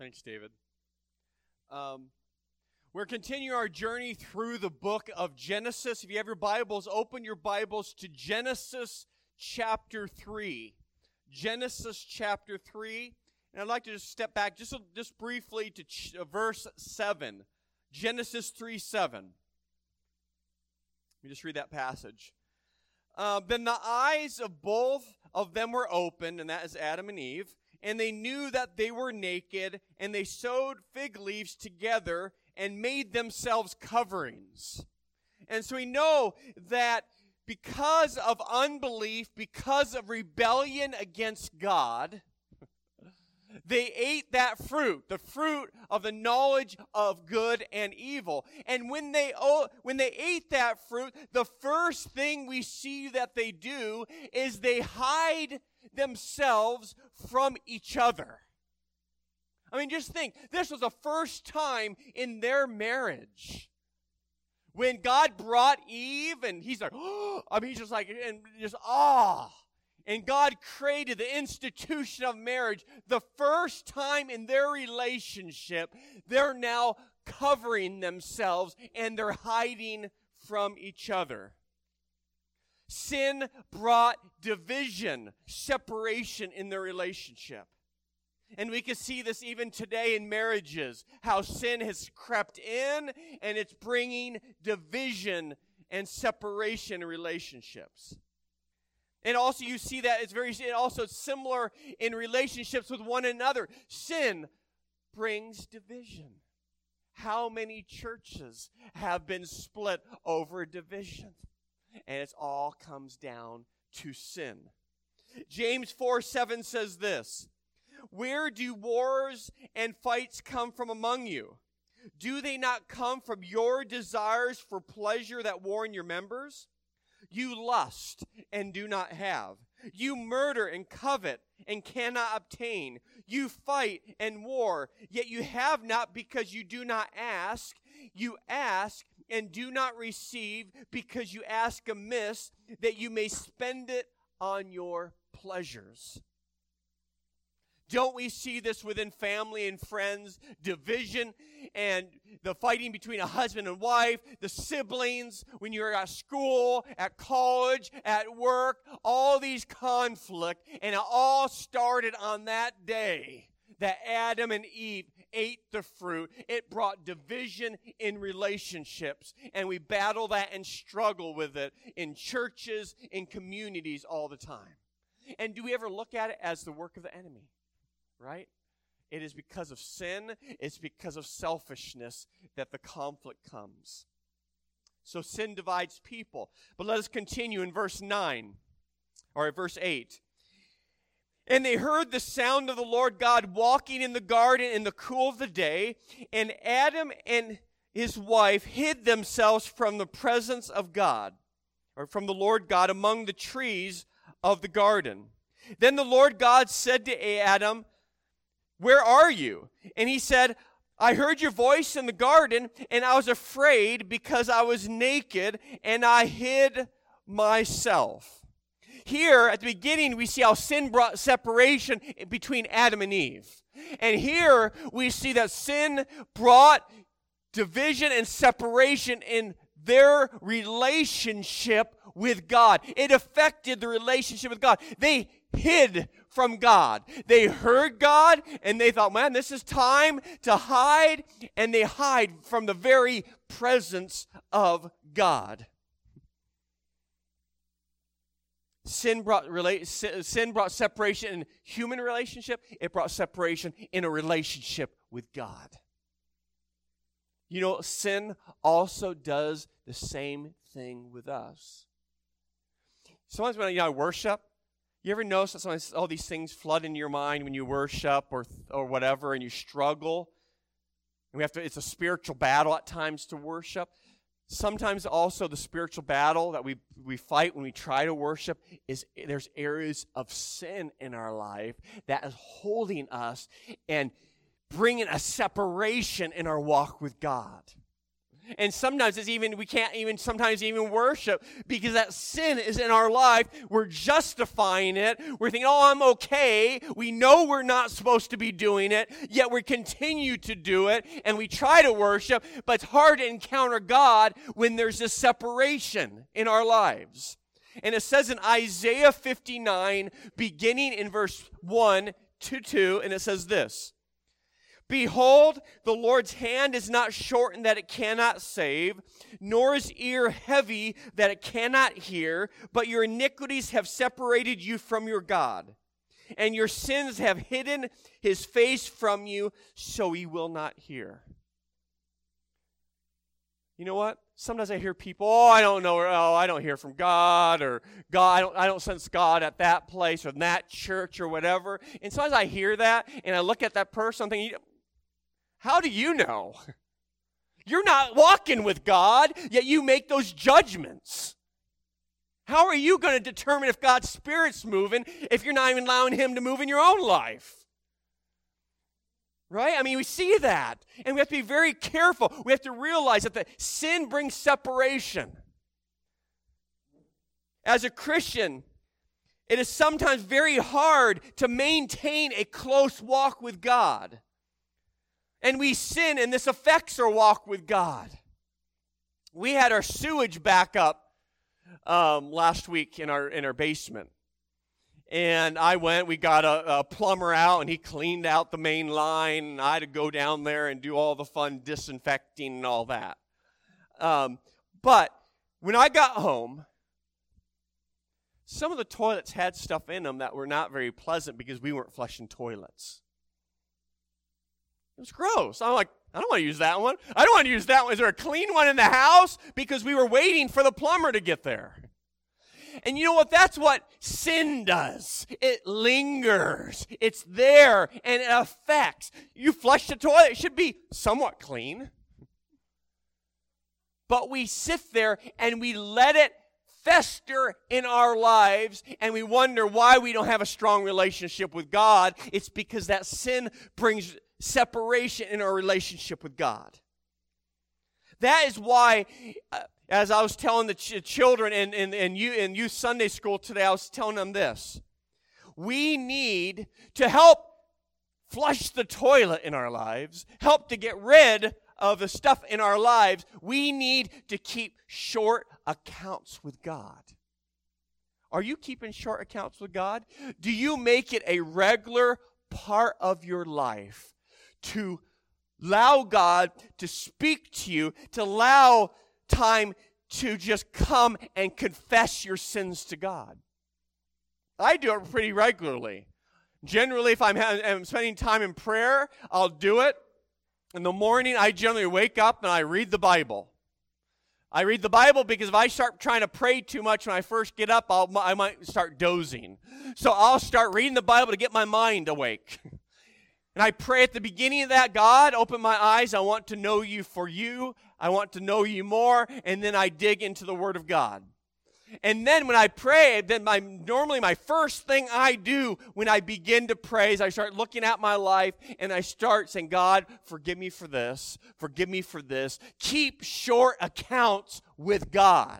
Thanks, David. We're continuing our journey through the book of Genesis. If you have your Bibles, open your Bibles to Genesis chapter 3. Genesis chapter 3. And I'd like to just step back just briefly to verse 7. Genesis 3:7. Let me just read that passage. Then the eyes of both of them were opened, and that is Adam and Eve, and they knew that they were naked, and they sewed fig leaves together and made themselves coverings. And so we know that because of unbelief, because of rebellion against God, they ate that fruit, the fruit of the knowledge of good and evil. And when they ate that fruit, the first thing we see that they do is they hide themselves from each other. I mean, just think, this was the first time in their marriage when God brought Eve, and he's like, oh, I mean, he's just like, and just awe. And God created the institution of marriage. The first time in their relationship, they're now covering themselves and they're hiding from each other. Sin brought division, separation in their relationship. And we can see this even today in marriages, how sin has crept in and it's bringing division and separation in relationships. And also you see that it's also similar in relationships with one another. Sin brings division. How many churches have been split over division? And it all comes down to sin. James 4:7 says this, "Where do wars and fights come from among you? Do they not come from your desires for pleasure that war in your members? You lust and do not have. You murder and covet and cannot obtain. You fight and war, yet you have not because you do not ask. You ask and do not receive because you ask amiss, that you may spend it on your pleasures." Don't we see this within family and friends, division and the fighting between a husband and wife, the siblings, when you're at school, at college, at work, all these conflict, and it all started on that day that Adam and Eve ate the fruit. It brought division in relationships, and we battle that and struggle with it in churches, in communities all the time. And do we ever look at it as the work of the enemy? Right? It is because of sin, it's because of selfishness that the conflict comes. So sin divides people. But let us continue in verse 9, or verse 8. "And they heard the sound of the Lord God walking in the garden in the cool of the day, and Adam and his wife hid themselves from the presence of God," or from the Lord God, "among the trees of the garden. Then the Lord God said to Adam, 'Where are you?' And he said, 'I heard your voice in the garden, and I was afraid because I was naked, and I hid myself.'" Here, at the beginning, we see how sin brought separation between Adam and Eve. And here, we see that sin brought division and separation in their relationship with God. It affected the relationship with God. They hid from God. They heard God, and they thought, man, this is time to hide, and they hide from the very presence of God. Sin brought separation in human relationship. It brought separation in a relationship with God. You know, sin also does the same thing with us. Sometimes when I worship, you ever notice that sometimes all these things flood into your mind when you worship or whatever, and you struggle? And it's a spiritual battle at times to worship. Sometimes also the spiritual battle that we fight when we try to worship is there's areas of sin in our life that is holding us and bringing a separation in our walk with God. And sometimes we can't even sometimes even worship because that sin is in our life. We're justifying it. We're thinking, oh, I'm okay. We know we're not supposed to be doing it, yet we continue to do it, and we try to worship, but it's hard to encounter God when there's this separation in our lives. And it says in Isaiah 59, beginning in verse 1 to 2, and it says this, Behold, the Lord's hand is not shortened that it cannot save, nor his ear heavy that it cannot hear, but your iniquities have separated you from your God, and your sins have hidden his face from you, so he will not hear. You know what? Sometimes I hear people, I don't know, I don't hear from God, or God, I don't sense God at that place or in that church or whatever. And sometimes I hear that, and I look at that person, I'm thinking, how do you know? You're not walking with God, yet you make those judgments. How are you going to determine if God's Spirit's moving if you're not even allowing him to move in your own life? Right? I mean, we see that. And we have to be very careful. We have to realize that the sin brings separation. As a Christian, it is sometimes very hard to maintain a close walk with God. And we sin, and this affects our walk with God. We had our sewage back up last week in our basement. And we got a plumber out, and he cleaned out the main line, and I had to go down there and do all the fun disinfecting and all that. But when I got home, some of the toilets had stuff in them that were not very pleasant because we weren't flushing toilets. It was gross. I'm like, I don't want to use that one. I don't want to use that one. Is there a clean one in the house? Because we were waiting for the plumber to get there. And you know what? That's what sin does. It lingers. It's there, and it affects. You flush the toilet, it should be somewhat clean. But we sit there, and we let it fester in our lives, and we wonder why we don't have a strong relationship with God. It's because that sin brings separation in our relationship with God. That is why, as I was telling the children in youth Sunday school today, I was telling them this. We need to help flush the toilet in our lives, help to get rid of the stuff in our lives. We need to keep short accounts with God. Are you keeping short accounts with God? Do you make it a regular part of your life to allow God to speak to you, to allow time to just come and confess your sins to God? I do it pretty regularly. Generally, if I'm spending time in prayer, I'll do it. In the morning, I generally wake up and I read the Bible. I read the Bible because if I start trying to pray too much when I first get up, I might start dozing. So I'll start reading the Bible to get my mind awake. And I pray at the beginning of that, God, open my eyes. I want to know you for you. I want to know you more. And then I dig into the Word of God. And then when I pray, then normally my first thing I do when I begin to pray is I start looking at my life and I start saying, God, forgive me for this. Forgive me for this. Keep short accounts with God.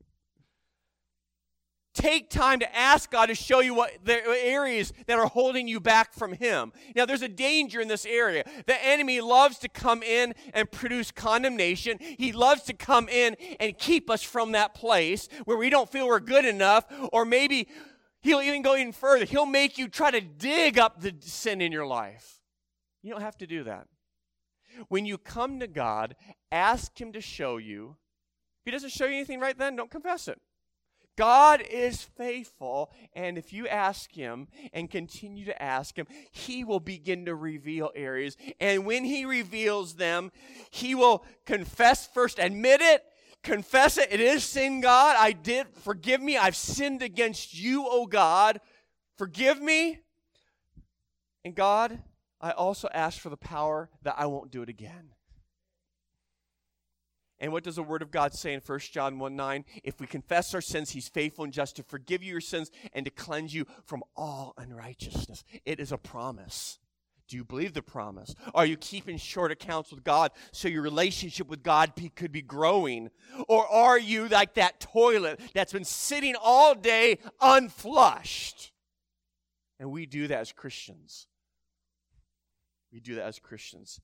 Take time to ask God to show you what the areas that are holding you back from Him. Now, there's a danger in this area. The enemy loves to come in and produce condemnation. He loves to come in and keep us from that place where we don't feel we're good enough, or maybe he'll even go even further. He'll make you try to dig up the sin in your life. You don't have to do that. When you come to God, ask Him to show you. If He doesn't show you anything right then, don't confess it. God is faithful, and if you ask Him and continue to ask Him, He will begin to reveal areas. And when He reveals them, He will confess first, admit it, confess it. It is sin, God. Forgive me. I've sinned against you, O God. Forgive me. And God, I also ask for the power that I won't do it again. And what does the Word of God say in 1 John 1:9? If we confess our sins, He's faithful and just to forgive you your sins and to cleanse you from all unrighteousness. It is a promise. Do you believe the promise? Are you keeping short accounts with God so your relationship with God could be growing? Or are you like that toilet that's been sitting all day unflushed? And we do that as Christians. We do that as Christians.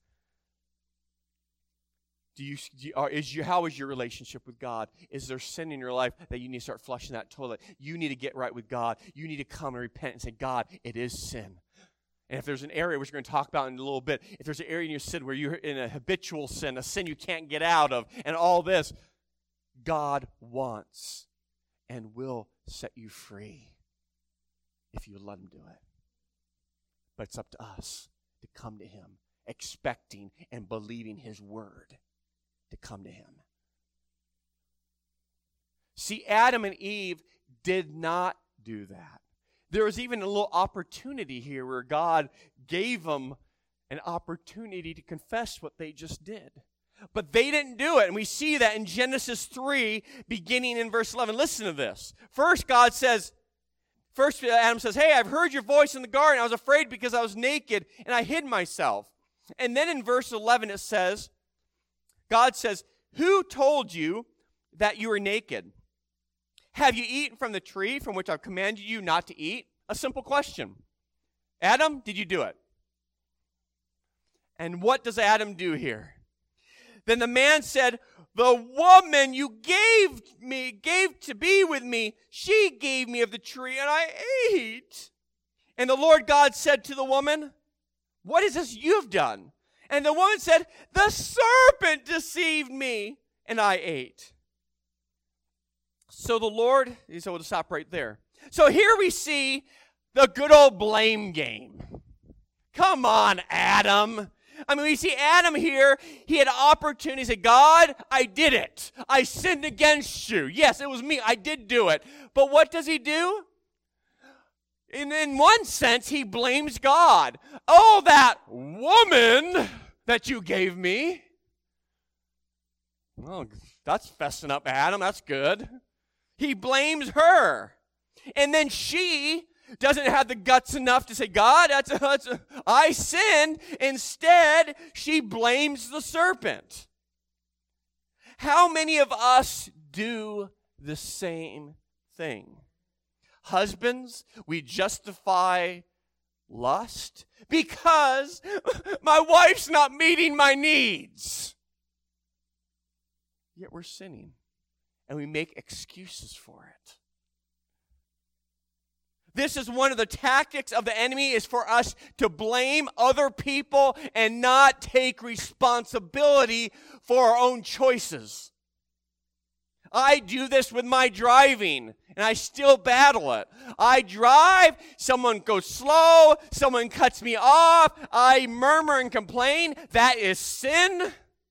How is your relationship with God? Is there sin in your life that you need to start flushing that toilet? You need to get right with God. You need to come and repent and say, God, it is sin. And if there's an area, which we're going to talk about in a little bit, if there's an area in your sin where you're in a habitual sin, a sin you can't get out of, and all this, God wants and will set you free if you let him do it. But it's up to us to come to him, expecting and believing his word to come to him. See, Adam and Eve did not do that. There was even a little opportunity here where God gave them an opportunity to confess what they just did. But they didn't do it. And we see that in Genesis 3, beginning in verse 11. Listen to this. First, Adam says, hey, I've heard your voice in the garden. I was afraid because I was naked, and I hid myself. And then in verse 11 it says, God says, who told you that you were naked? Have you eaten from the tree from which I've commanded you not to eat? A simple question. Adam, did you do it? And what does Adam do here? Then the man said, the woman you gave to be with me, she gave me of the tree and I ate. And the Lord God said to the woman, what is this you've done? And the woman said, the serpent deceived me and I ate. So the Lord, so we'll stop right there. So here we see the good old blame game. Come on, Adam. I mean, we see Adam here. He had an opportunity to say, God, I did it. I sinned against you. Yes, it was me. I did do it. But what does he do? In one sense, he blames God. Oh, that woman that you gave me. Well, that's fessing up, Adam. That's good. He blames her. And then she doesn't have the guts enough to say, God, I sinned. Instead, she blames the serpent. How many of us do the same thing? Husbands, we justify lust because my wife's not meeting my needs. Yet we're sinning. And we make excuses for it. This is one of the tactics of the enemy, is for us to blame other people and not take responsibility for our own choices. I do this with my driving, and I still battle it. I drive, someone goes slow, someone cuts me off, I murmur and complain. That is sin.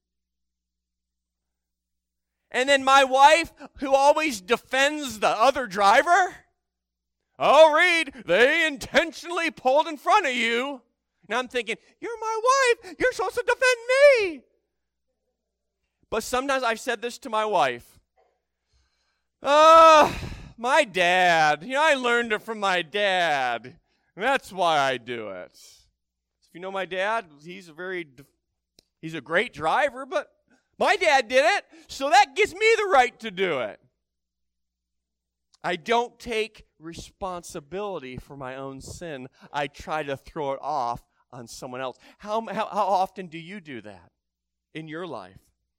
And then my wife, who always defends the other driver, oh, Reed, they intentionally pulled in front of you. And I'm thinking, you're my wife. You're supposed to defend me. But sometimes I've said this to my wife. My dad. I learned it from my dad. That's why I do it. If you know my dad, he's a great driver, but my dad did it, so that gives me the right to do it. I don't take responsibility for my own sin. I try to throw it off on someone else. How often do you do that in your life?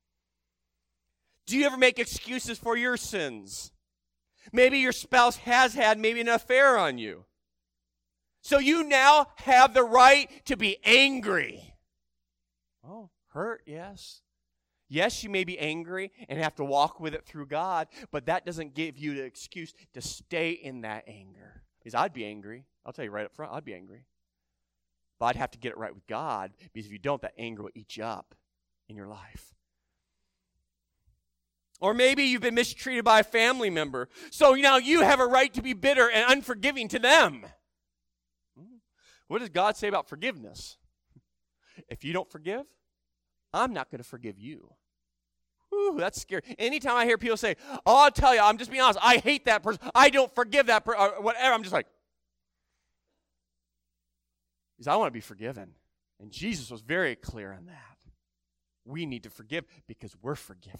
Do you ever make excuses for your sins? Maybe your spouse has had maybe an affair on you. So you now have the right to be angry. Oh, hurt, yes. Yes, you may be angry and have to walk with it through God, but that doesn't give you the excuse to stay in that anger. Because I'd be angry. I'll tell you right up front, I'd be angry. But I'd have to get it right with God, because if you don't, that anger will eat you up in your life. Or maybe you've been mistreated by a family member, so now you have a right to be bitter and unforgiving to them. What does God say about forgiveness? If you don't forgive, I'm not going to forgive you. Whew, that's scary. Anytime I hear people say, oh, I'll tell you, I'm just being honest, I hate that person, I don't forgive that person, or whatever, I'm just like, because I want to be forgiven. And Jesus was very clear on that. We need to forgive because we're forgiven.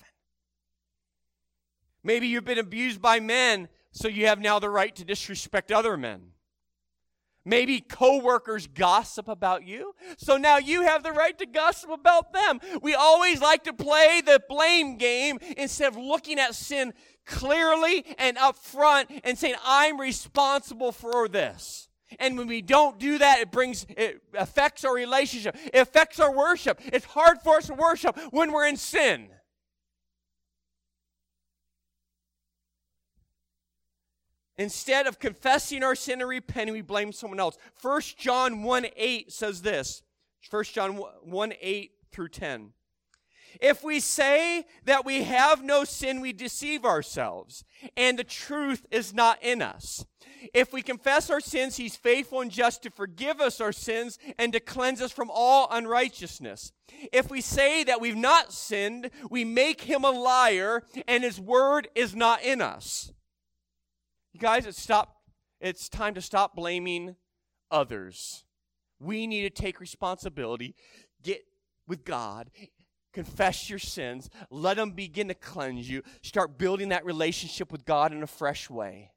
Maybe you've been abused by men, so you have now the right to disrespect other men. Maybe coworkers gossip about you, so now you have the right to gossip about them. We always like to play the blame game instead of looking at sin clearly and up front and saying, I'm responsible for this. And when we don't do that, it affects our relationship. It affects our worship. It's hard for us to worship when we're in sin. Instead of confessing our sin and repenting, we blame someone else. 1 John 1:8 says this. 1 John 1:8 through 10. If we say that we have no sin, we deceive ourselves, and the truth is not in us. If we confess our sins, he's faithful and just to forgive us our sins and to cleanse us from all unrighteousness. If we say that we've not sinned, we make him a liar, and his word is not in us. You guys, it's time to stop blaming others. We need to take responsibility, get with God, confess your sins, let him begin to cleanse you, start building that relationship with God in a fresh way.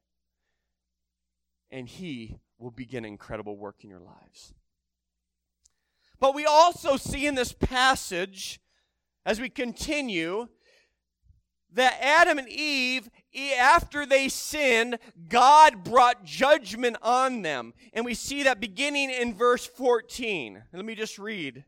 And he will begin an incredible work in your lives. But we also see in this passage, as we continue, that Adam and Eve, after they sinned, God brought judgment on them. And we see that beginning in verse 14. Let me just read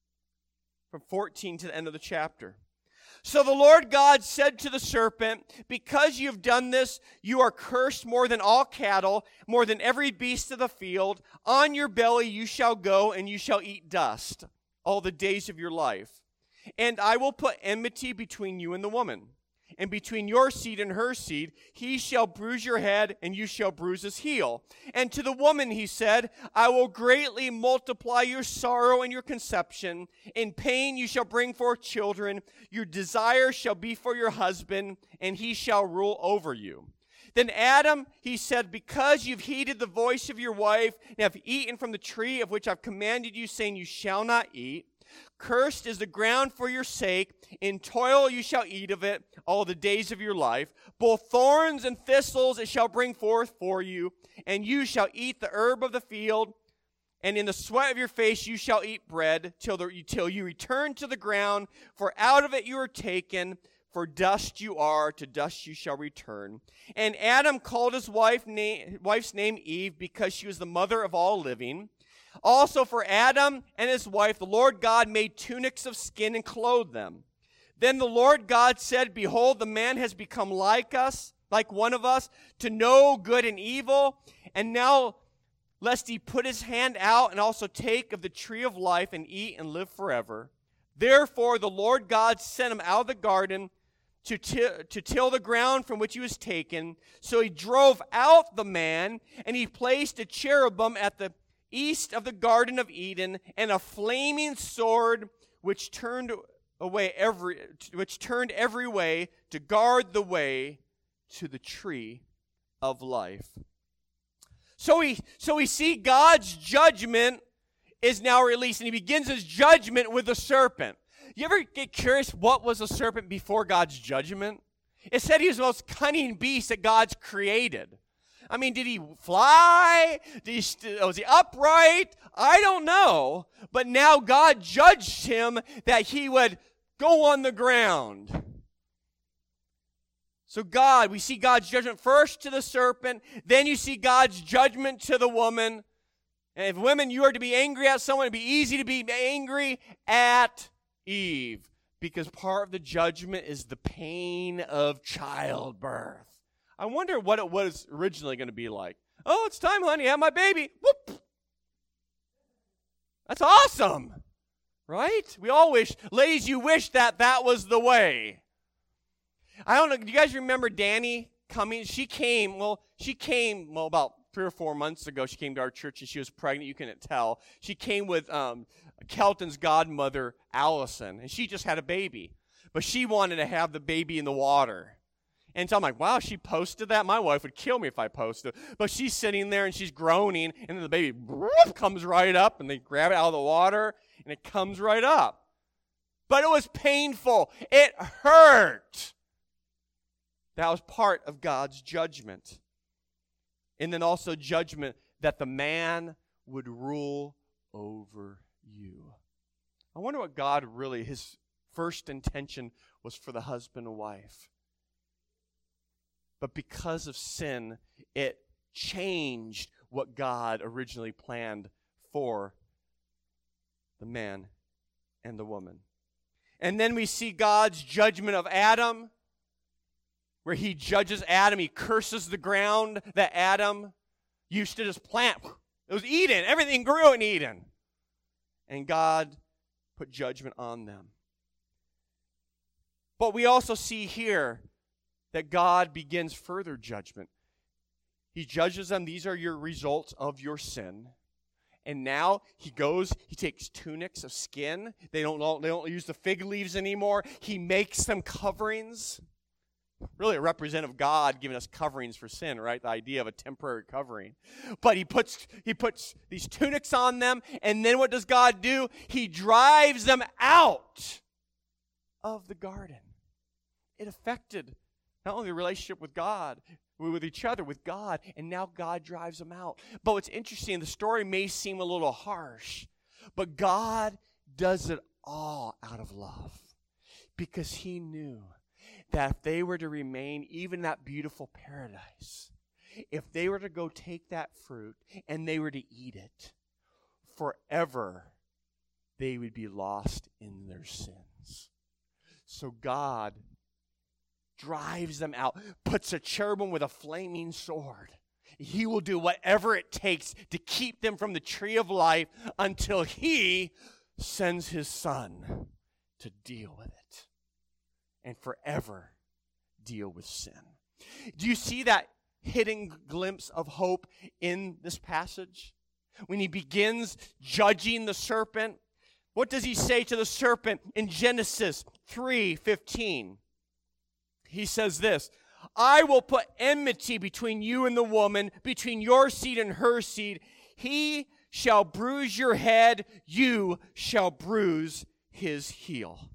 from 14 to the end of the chapter. So the Lord God said to the serpent, because you have done this, you are cursed more than all cattle, more than every beast of the field. On your belly you shall go, and you shall eat dust all the days of your life. And I will put enmity between you and the woman, and between your seed and her seed. He shall bruise your head, and you shall bruise his heel. And to the woman he said, I will greatly multiply your sorrow and your conception. In pain you shall bring forth children. Your desire shall be for your husband, and he shall rule over you. Then Adam, he said, because you've heeded the voice of your wife, and have eaten from the tree of which I've commanded you, saying you shall not eat, cursed is the ground for your sake. In toil you shall eat of it all the days of your life. Both thorns and thistles it shall bring forth for you. And you shall eat the herb of the field. And in the sweat of your face you shall eat bread till you return to the ground. For out of it you are taken. For dust you are, to dust you shall return. And Adam called his wife's name Eve, because she was the mother of all living. Also for Adam and his wife, the Lord God made tunics of skin and clothed them. Then the Lord God said, behold, the man has become like us, like one of us, to know good and evil. And now, lest he put his hand out and also take of the tree of life and eat and live forever. Therefore the Lord God sent him out of the garden to till the ground from which he was taken. So he drove out the man, and he placed a cherubim at the east of the Garden of Eden, and a flaming sword which turned every way to guard the way to the tree of life. So we see God's judgment is now released, and he begins his judgment with the serpent. You ever get curious, what was a serpent before God's judgment? It said he was the most cunning beast that God's created. I mean, did he fly? Was he upright? I don't know. But now God judged him that he would go on the ground. So we see God's judgment first to the serpent. Then you see God's judgment to the woman. And if women, you are to be angry at someone, it'd be easy to be angry at Eve. Because part of the judgment is the pain of childbirth. I wonder what it was originally going to be like. Oh, it's time, honey, have my baby. Whoop. That's awesome, right? We all wish, ladies, you wish that was the way. I don't know, do you guys remember Danny coming? She came about 3 or 4 months ago. She came to our church, and she was pregnant. You couldn't tell. She came with Kelton's godmother, Allison, and she just had a baby. But she wanted to have the baby in the water. And so I'm like, wow, she posted that? My wife would kill me if I posted. But she's sitting there and she's groaning, and then the baby comes right up, and they grab it out of the water, and it comes right up. But it was painful. It hurt. That was part of God's judgment. And then also judgment that the man would rule over you. I wonder what God really, his first intention was for the husband and wife. But because of sin, it changed what God originally planned for the man and the woman. And then we see God's judgment of Adam, where he judges Adam. He curses the ground that Adam used to just plant. It was Eden. Everything grew in Eden. And God put judgment on them. But we also see here that God begins further judgment. He judges them. These are your results of your sin. And now he takes tunics of skin. They don't use the fig leaves anymore. He makes them coverings. Really a representative of God giving us coverings for sin, right? The idea of a temporary covering. But he puts these tunics on them, and then what does God do? He drives them out of the garden. It affected not only the relationship with God, with each other, with God, and now God drives them out. But what's interesting, the story may seem a little harsh, but God does it all out of love, because he knew that if they were to remain even in that beautiful paradise, if they were to go take that fruit and they were to eat it, forever they would be lost in their sins. So God drives them out, puts a cherubim with a flaming sword. He will do whatever it takes to keep them from the tree of life until he sends his son to deal with it and forever deal with sin. Do you see that hidden glimpse of hope in this passage? When he begins judging the serpent, what does he say to the serpent in Genesis 3:15? He says this, I will put enmity between you and the woman, between your seed and her seed. He shall bruise your head, you shall bruise his heel.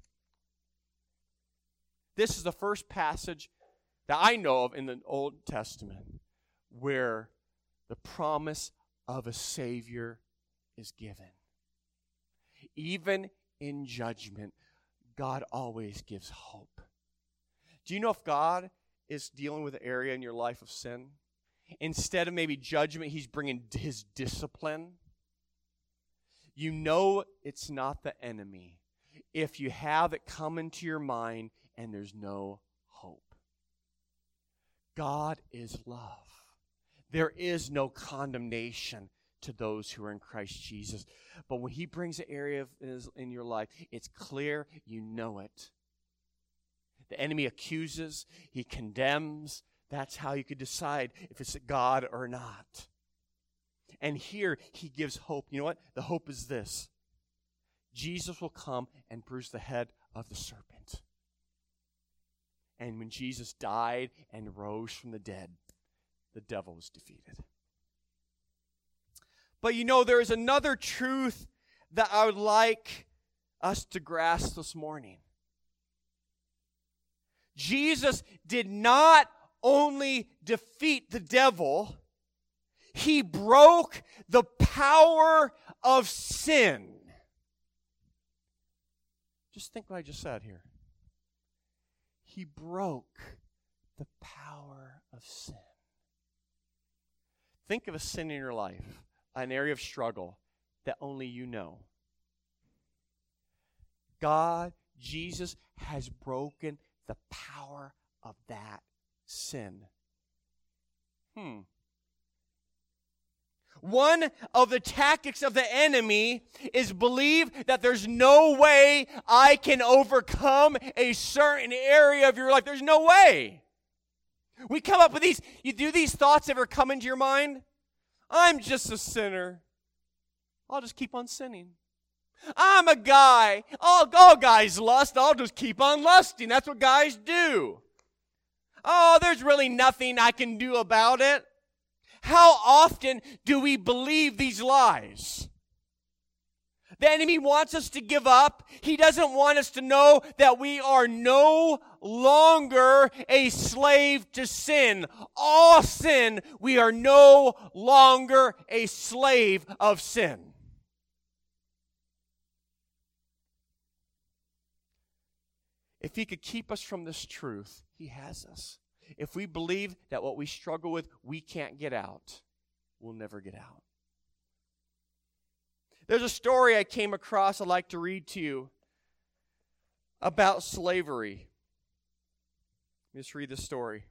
This is the first passage that I know of in the Old Testament where the promise of a Savior is given. Even in judgment, God always gives hope. Do you know if God is dealing with an area in your life of sin, instead of maybe judgment, he's bringing his discipline? You know it's not the enemy if you have it come into your mind and there's no hope. God is love. There is no condemnation to those who are in Christ Jesus. But when he brings an area in your life, it's clear, you know it. The enemy accuses, he condemns. That's how you could decide if it's God or not. And here he gives hope. You know what? The hope is this. Jesus will come and bruise the head of the serpent. And when Jesus died and rose from the dead, the devil was defeated. But you know, there is another truth that I would like us to grasp this morning. Jesus did not only defeat the devil, he broke the power of sin. Just think what I just said here. He broke the power of sin. Think of a sin in your life, an area of struggle that only you know. God, Jesus, has broken the power of that sin. One of the tactics of the enemy is believe that there's no way I can overcome a certain area of your life. There's no way. We come up with these, you do these thoughts ever come into your mind? I'm just a sinner. I'll just keep on sinning. I'm a guy. All guys lust. I'll just keep on lusting. That's what guys do. Oh, there's really nothing I can do about it. How often do we believe these lies? The enemy wants us to give up. He doesn't want us to know that we are no longer a slave to sin. All sin, we are no longer a slave of sin. If he could keep us from this truth, he has us. If we believe that what we struggle with, we can't get out, we'll never get out. There's a story I came across I'd like to read to you about slavery. Let me just read the story.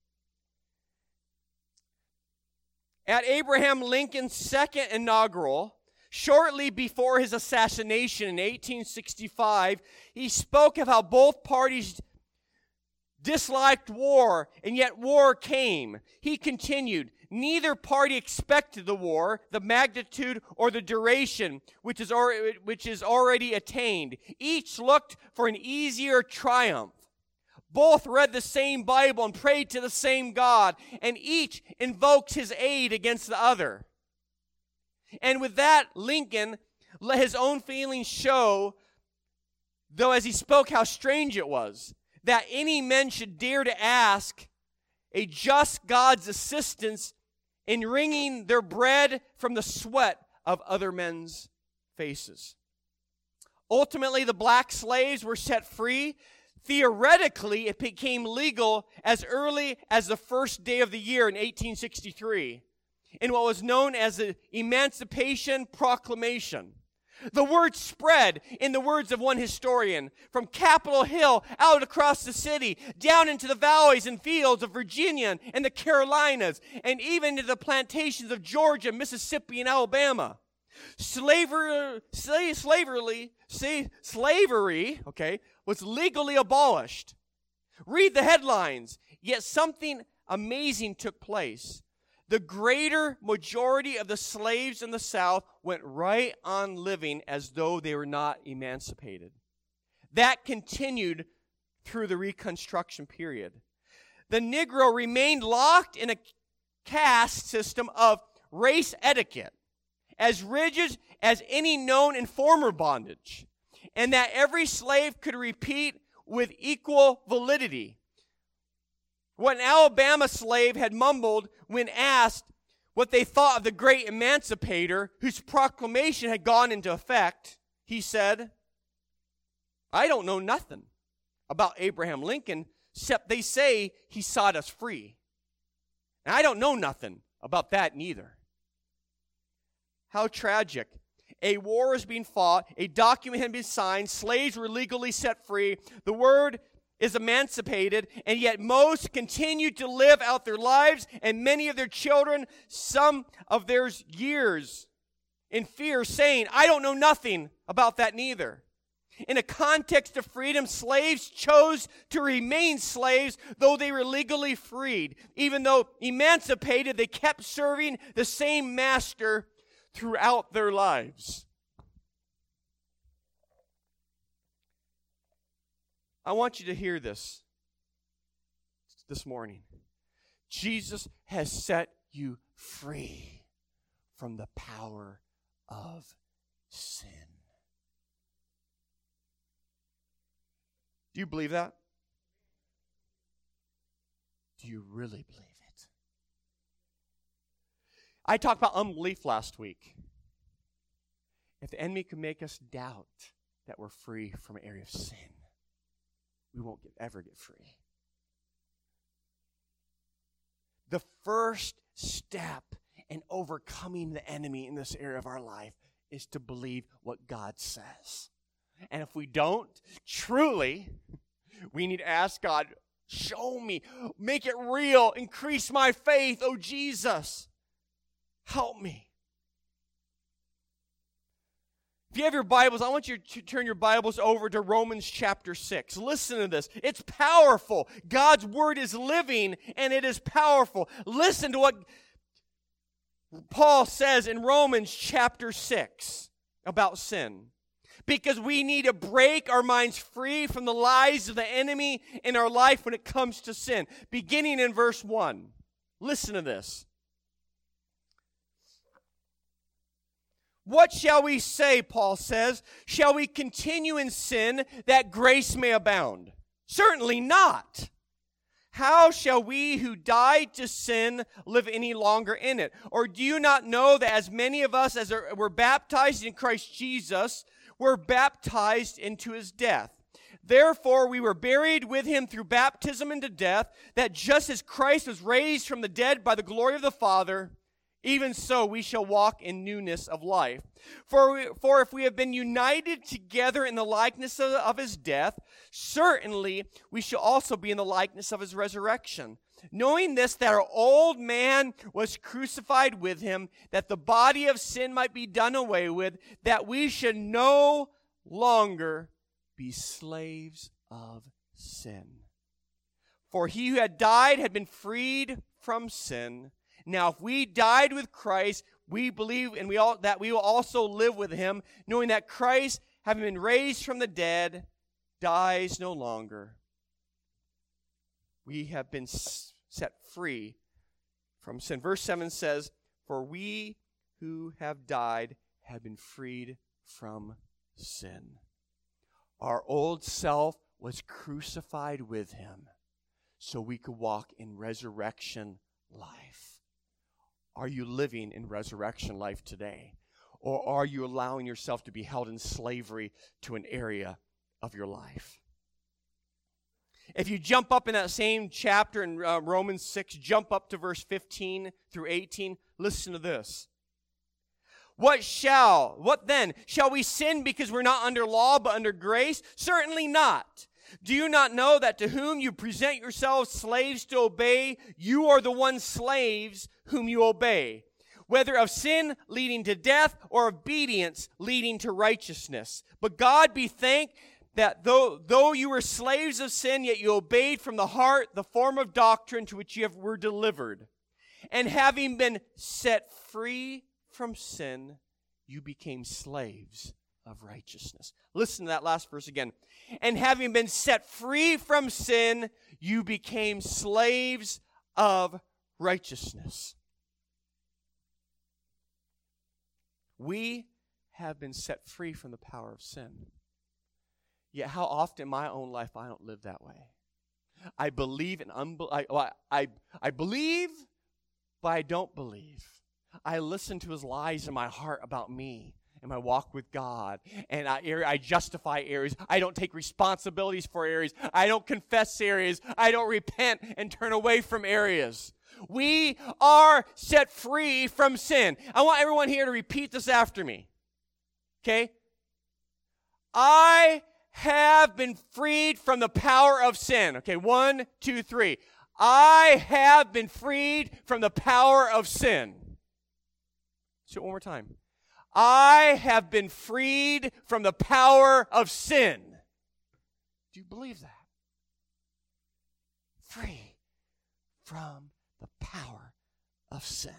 At Abraham Lincoln's second inaugural, shortly before his assassination in 1865, he spoke of how both parties disliked war, and yet war came. He continued, neither party expected the war, the magnitude, or the duration, which is already attained. Each looked for an easier triumph. Both read the same Bible and prayed to the same God, and each invoked his aid against the other. And with that, Lincoln let his own feelings show, though as he spoke how strange it was, that any men should dare to ask a just God's assistance in wringing their bread from the sweat of other men's faces. Ultimately, the black slaves were set free. Theoretically, it became legal as early as the first day of the year in 1863 in what was known as the Emancipation Proclamation. The word spread, in the words of one historian, from Capitol Hill out across the city, down into the valleys and fields of Virginia and the Carolinas, and even into the plantations of Georgia, Mississippi, and Alabama. Slavery, was legally abolished. Read the headlines. Yet something amazing took place. The greater majority of the slaves in the South went right on living as though they were not emancipated. That continued through the Reconstruction period. The Negro remained locked in a caste system of race etiquette, as rigid as any known in former bondage, and that every slave could repeat with equal validity. What an Alabama slave had mumbled when asked what they thought of the great emancipator whose proclamation had gone into effect, he said, I don't know nothing about Abraham Lincoln, except they say he set us free. And I don't know nothing about that neither. How tragic. A war was being fought, a document had been signed, slaves were legally set free, the word is emancipated, and yet most continued to live out their lives, and many of their children, some of their years, in fear, saying, I don't know nothing about that neither. In a context of freedom, slaves chose to remain slaves, though they were legally freed. Even though emancipated, they kept serving the same master throughout their lives. I want you to hear this morning. Jesus has set you free from the power of sin. Do you believe that? Do you really believe it? I talked about unbelief last week. If the enemy can make us doubt that we're free from an area of sin, we won't ever get free. The first step in overcoming the enemy in this area of our life is to believe what God says. And if we don't, truly, we need to ask God, show me, make it real, increase my faith, oh Jesus, help me. If you have your Bibles, I want you to turn your Bibles over to Romans chapter 6. Listen to this. It's powerful. God's word is living and it is powerful. Listen to what Paul says in Romans chapter 6 about sin. Because we need to break our minds free from the lies of the enemy in our life when it comes to sin. Beginning in verse 1. Listen to this. What shall we say, Paul says? Shall we continue in sin that grace may abound? Certainly not. How shall we who died to sin live any longer in it? Or do you not know that as many of us as were baptized in Christ Jesus were baptized into his death? Therefore we were buried with him through baptism into death, that just as Christ was raised from the dead by the glory of the Father, even so we shall walk in newness of life. For if we have been united together in the likeness of his death, certainly we shall also be in the likeness of his resurrection. Knowing this, that our old man was crucified with him, that the body of sin might be done away with, that we should no longer be slaves of sin. For he who had died had been freed from sin. Now, if we died with Christ, we believe that we will also live with him, knowing that Christ, having been raised from the dead, dies no longer. We have been set free from sin. Verse 7 says, for we who have died have been freed from sin. Our old self was crucified with him so we could walk in resurrection life. Are you living in resurrection life today? Or are you allowing yourself to be held in slavery to an area of your life? If you jump up in that same chapter in Romans 6, jump up to verse 15 through 18, listen to this. What then? Shall we sin because we're not under law but under grace? Certainly not. Do you not know that to whom you present yourselves slaves to obey, you are the one slaves whom you obey, whether of sin leading to death or obedience leading to righteousness? But God be thanked that though you were slaves of sin, yet you obeyed from the heart the form of doctrine to which you were delivered. And having been set free from sin, you became slaves of righteousness. Listen to that last verse again. And having been set free from sin, you became slaves of righteousness. We have been set free from the power of sin. Yet how often in my own life I don't live that way. I believe in I believe, but I don't believe. I listen to his lies in my heart about me and my walk with God, and I justify areas. I don't take responsibilities for areas. I don't confess areas. I don't repent and turn away from areas. We are set free from sin. I want everyone here to repeat this after me. Okay? I have been freed from the power of sin. Okay, 1, 2, 3. I have been freed from the power of sin. Say it one more time. I have been freed from the power of sin. Do you believe that? Free from the power of sin.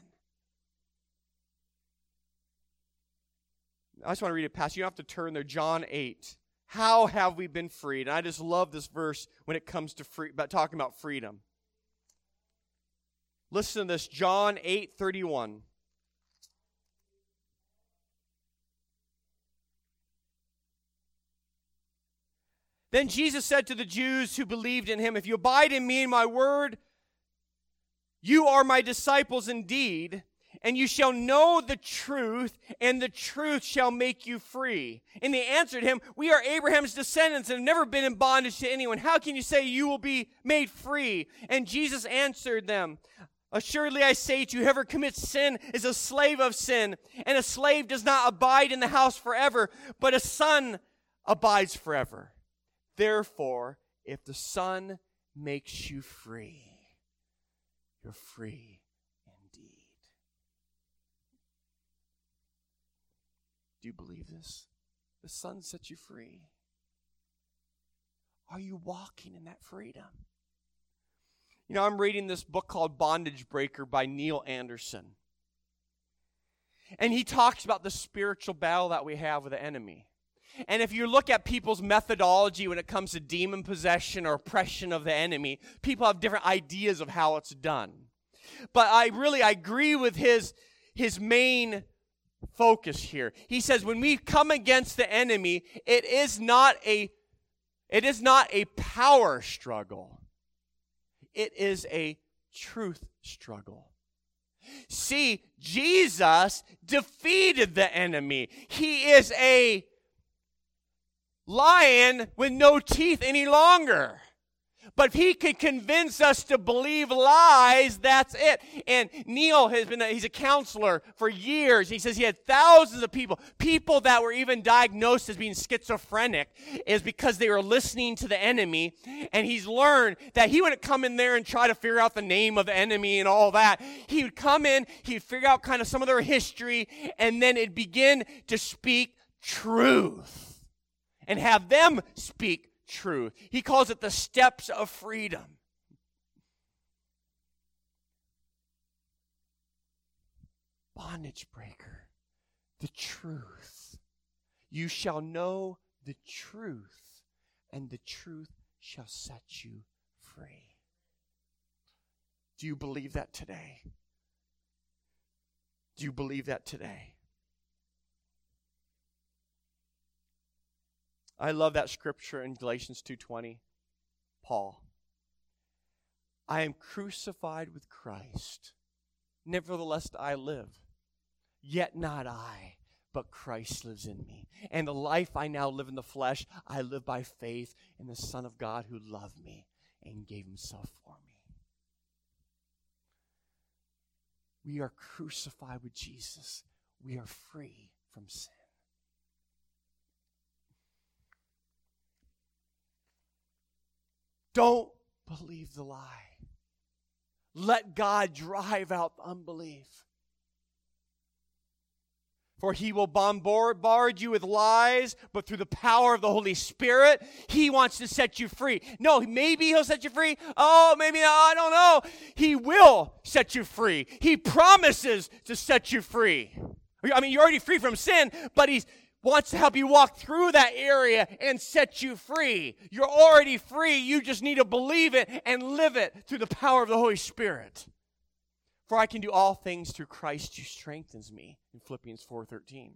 I just want to read a passage. You don't have to turn there. John 8. How have we been freed? And I just love this verse when it comes to talking about freedom. Listen to this. John 8:31. Then Jesus said to the Jews who believed in him, if you abide in me and my word, you are my disciples indeed, and you shall know the truth, and the truth shall make you free. And they answered him, we are Abraham's descendants and have never been in bondage to anyone. How can you say you will be made free? And Jesus answered them, assuredly I say to you, whoever commits sin is a slave of sin, and a slave does not abide in the house forever, but a son abides forever. Therefore, if the Son makes you free, you're free indeed. Do you believe this? The Son sets you free. Are you walking in that freedom? You know, I'm reading this book called Bondage Breaker by Neil Anderson. And he talks about the spiritual battle that we have with the enemy. And if you look at people's methodology when it comes to demon possession or oppression of the enemy, people have different ideas of how it's done. But I agree with his main focus here. He says when we come against the enemy, it is not a power struggle. It is a truth struggle. See, Jesus defeated the enemy. He is a lion with no teeth any longer. But if he could convince us to believe lies, that's it. And Neil he's a counselor for years. He says he had thousands of people that were even diagnosed as being schizophrenic is because they were listening to the enemy. And he's learned that he wouldn't come in there and try to figure out the name of the enemy and all that. He would come in, he'd figure out kind of some of their history, and then it'd begin to speak truth and have them speak truth. He calls it the steps of freedom. Bondage breaker, the truth. You shall know the truth, and the truth shall set you free. Do you believe that today? Do you believe that today? I love that scripture in Galatians 2:20. Paul, I am crucified with Christ. Nevertheless I live. Yet not I, but Christ lives in me. And the life I now live in the flesh, I live by faith in the Son of God who loved me and gave himself for me. We are crucified with Jesus. We are free from sin. Don't believe the lie. Let God drive out unbelief. For he will bombard you with lies, but through the power of the Holy Spirit, he wants to set you free. No, maybe he'll set you free. Oh, maybe not, I don't know. He will set you free. He promises to set you free. I mean, you're already free from sin, but he wants to help you walk through that area and set you free. You're already free. You just need to believe it and live it through the power of the Holy Spirit. For I can do all things through Christ who strengthens me, in Philippians 4:13.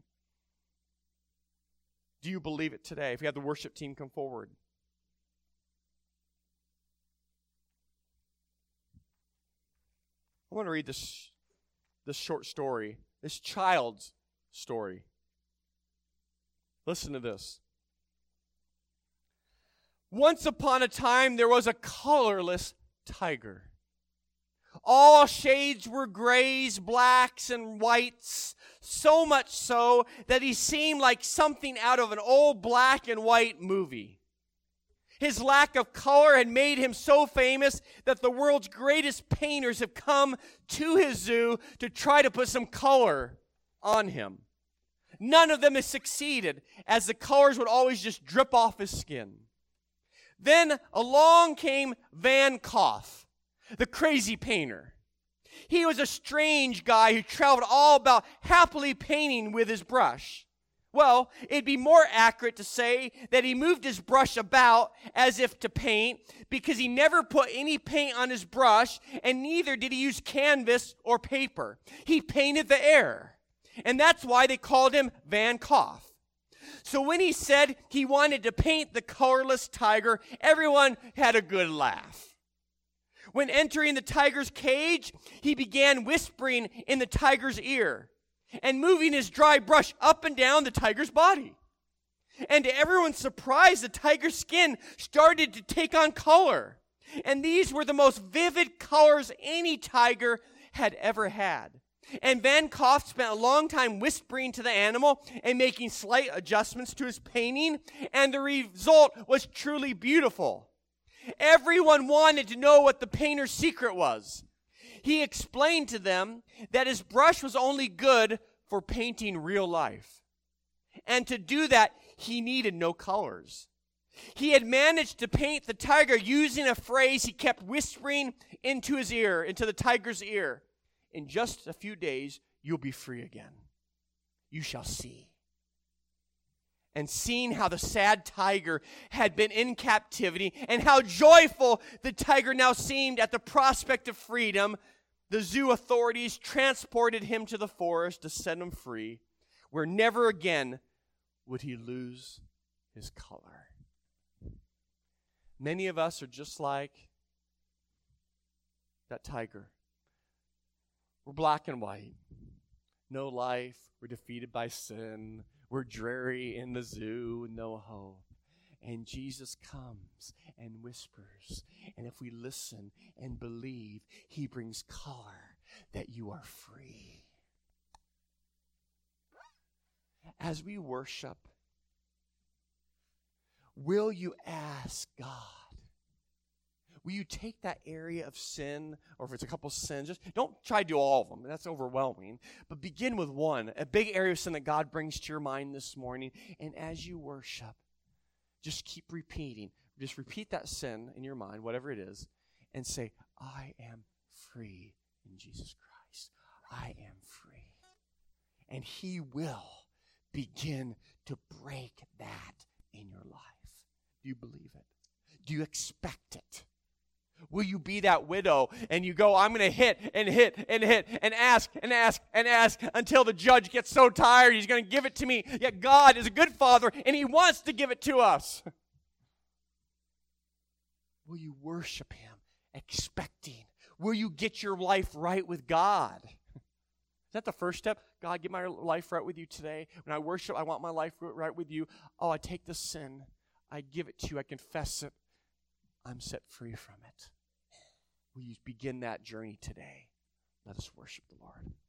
Do you believe it today? If you have the worship team come forward. I want to read this short story, this child's story. Listen to this. Once upon a time, there was a colorless tiger. All shades were grays, blacks, and whites, so much so that he seemed like something out of an old black and white movie. His lack of color had made him so famous that the world's greatest painters have come to his zoo to try to put some color on him. None of them has succeeded, as the colors would always just drip off his skin. Then along came Van Gogh, the crazy painter. He was a strange guy who traveled all about happily painting with his brush. Well, it'd be more accurate to say that he moved his brush about as if to paint, because he never put any paint on his brush, and neither did he use canvas or paper. He painted the air. And that's why they called him Van Gogh. So when he said he wanted to paint the colorless tiger, everyone had a good laugh. When entering the tiger's cage, he began whispering in the tiger's ear and moving his dry brush up and down the tiger's body. And to everyone's surprise, the tiger's skin started to take on color. And these were the most vivid colors any tiger had ever had. And Van Gogh spent a long time whispering to the animal and making slight adjustments to his painting, and the result was truly beautiful. Everyone wanted to know what the painter's secret was. He explained to them that his brush was only good for painting real life. And to do that, he needed no colors. He had managed to paint the tiger using a phrase he kept whispering into the tiger's ear. In just a few days, you'll be free again. You shall see. and seeing how the sad tiger had been in captivity and how joyful the tiger now seemed at the prospect of freedom, the zoo authorities transported him to the forest to set him free, where never again would he lose his color. Many of us are just like that tiger. We're black and white. No life. We're defeated by sin. We're dreary in the zoo, no hope. And Jesus comes and whispers. And if we listen and believe, he brings color that you are free. As we worship, will you ask God? Will you take that area of sin, or if it's a couple sins, just don't try to do all of them. That's overwhelming. But begin with one, a big area of sin that God brings to your mind this morning. And as you worship, just keep repeating. Just repeat that sin in your mind, whatever it is, and say, I am free in Jesus Christ. I am free. And he will begin to break that in your life. Do you believe it? Do you expect it? Will you be that widow and you go, I'm going to hit and hit and hit and ask and ask and ask until the judge gets so tired he's going to give it to me. Yet God is a good father and he wants to give it to us. Will you worship him expecting? Will you get your life right with God? Is that the first step? God, get my life right with you today. When I worship, I want my life right with you. Oh, I take the sin. I give it to you. I confess it. I'm set free from it. Will you begin that journey today? Let us worship the Lord.